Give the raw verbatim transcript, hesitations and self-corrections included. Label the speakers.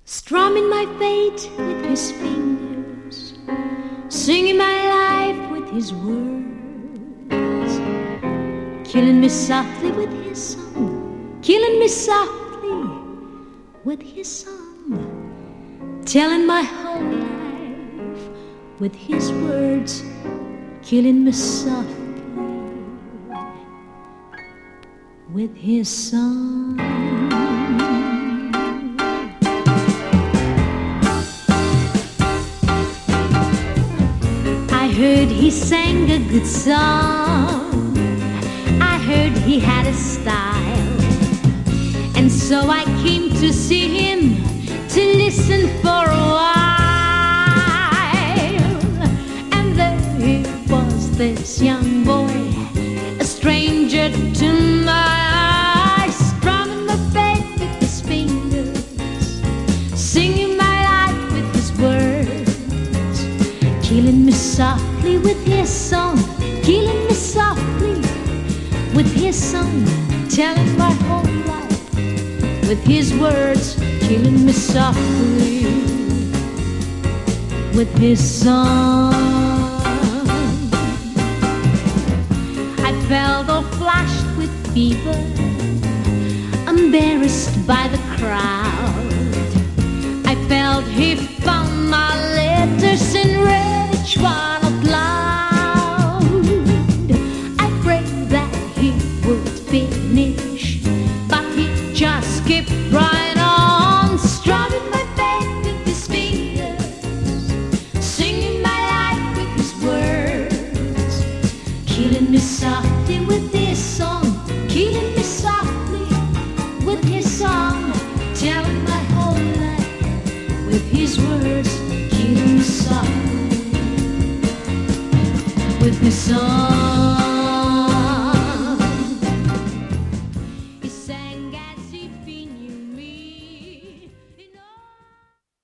Speaker 1: strumming my fate with his fingers, singing my life with his words, killing me softly with his song, killing me softly with his song, telling my whole life with his words, killing me softly with his song. I heard he sang a good song, I heard he had a style, and so I came to see him, to listen for a while. And there he was, this young boy, a stranger to my eyes, strumming my faith with his fingers, singing my life with his words, killing me softly with his song, killing me softly with his song, telling my whole life with his words, killing me softly with his song. I felt all flushed with fever, embarrassed by the crowd. I felt he found my letters and read each one out loud. I prayed that he would finish, but he just kept right on, strumming my faith with his fingers, singing my life with his words, killing me softly with his song, killing me softly with his song, telling my whole life with his words, killing me softly with his song.